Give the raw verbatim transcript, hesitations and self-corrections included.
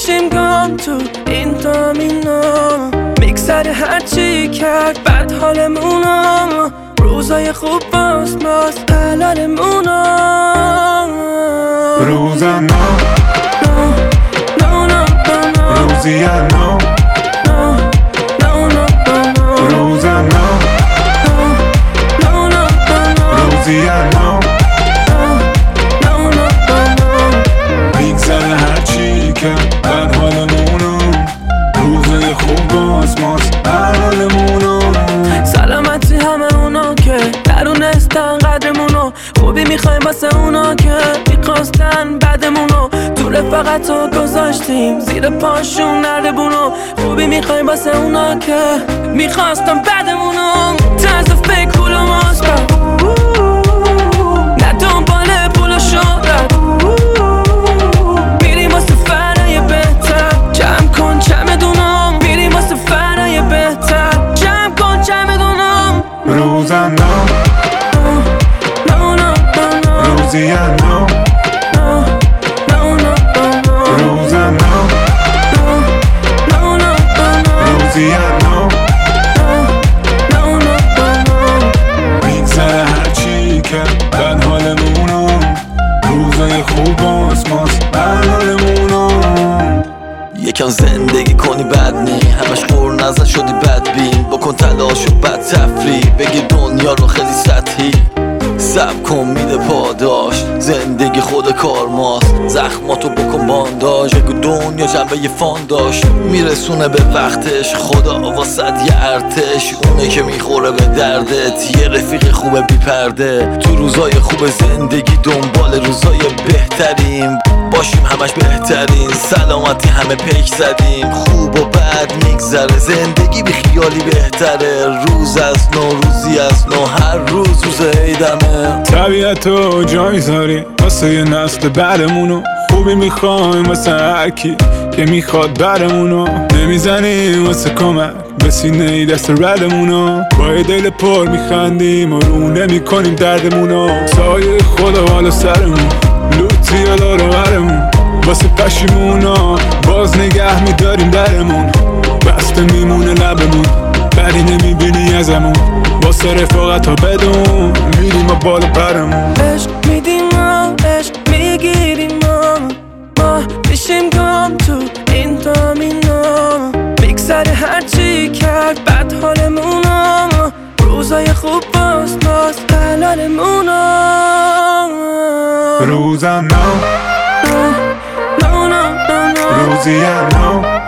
میشیم گم تو این دامینا، میگذره هرچی کرد بد حالمونا، روزای خوب باز باز حلالمونا. روزم نو نو نو نو نو روزی نو نو نو نو نو روزم نو نو نو نو روزی نو میگذره هرچی که بد حالمونو، روزای خوب باز باز حلالمونو. سلامتی همه اونا که درونستن قدرمونو، خوبی میخوایم واسه اونا که میخواستن بدمونو، تو رفاقت رو گذاشتیم زیر پاشون نردبونو، خوبی میخوایم واسه اونا که میخواستن بدمونو. طرز فکر پول و ماست، نه دنبال پول و شهرت، میریم واسه فرای بهتر، جمع کن چمدونم، میریم واسه فرای بهتر، جمع کن چمدونم. روزم نو نو نو نو روزی نو نو نو نو روزم نو نو نو روزی نو میگذره هرچی که بد حالمونو، روزای خوب باز باز حلالمونو. یکم زندگی کنی بد نی، همش قور نزن شدی بدبین، بکن تلاش و بد تفریح، بگی دنیا رو خیلی سطحی، سب کن میده پاداش، زندگی خود کار ماست، زخماتو بکن بانداش، بگو دنیا جنبه یه فان داشت، میرسونه به وقتش، خدا واسد یه ارتش، اونه که میخوره به دردت، یه رفیق خوبه بی پرده، تو روزای خوب زندگی دنبال روزای بهتریم، باشیم همش بهترین، سلامتی همه پیک زدیم، خوب و بد میگذره، زندگی بی خیالی بهتره، روز از نو روزی از نو، هر روز روز عیدمه. طبیعتو جا میذاری واسه یه نسل بعدمونو، خوبی میخوایم واسه هرکی که میخواد برمونو، نمیزنیم واسه کمک به سینه دست ردمونو، با یه دل پر میخندیم و رو نمیکنیم دردمونو، سایه خدا والا سرمون لوتی الا رو برمون، واسه پشیمونا باز نگه میداریم درمون، بسته میمونه لبمون بدی نمیبینی ازمون، واسه رفاقت ها بدون میریم و بالا پرمون. عشق میدیم ما عشق میگیریم ما، ما میشیم گم تو این دامینا، میگذره هرچی کرد بد حالمونا، روزای خوب باز باز حلالمونا. روزم نو نو نو نو نو روزی نو